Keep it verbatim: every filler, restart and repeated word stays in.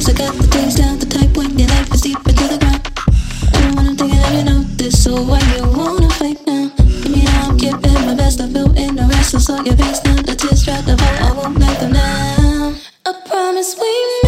cause I got the taste down the type when your life is deep into the ground. I don't wanna think that you know this, so why you wanna fight now? I mean, I'm giving my best, I feel in the rest, I saw your face now. The tears try to fall, I won't let them down. I promise we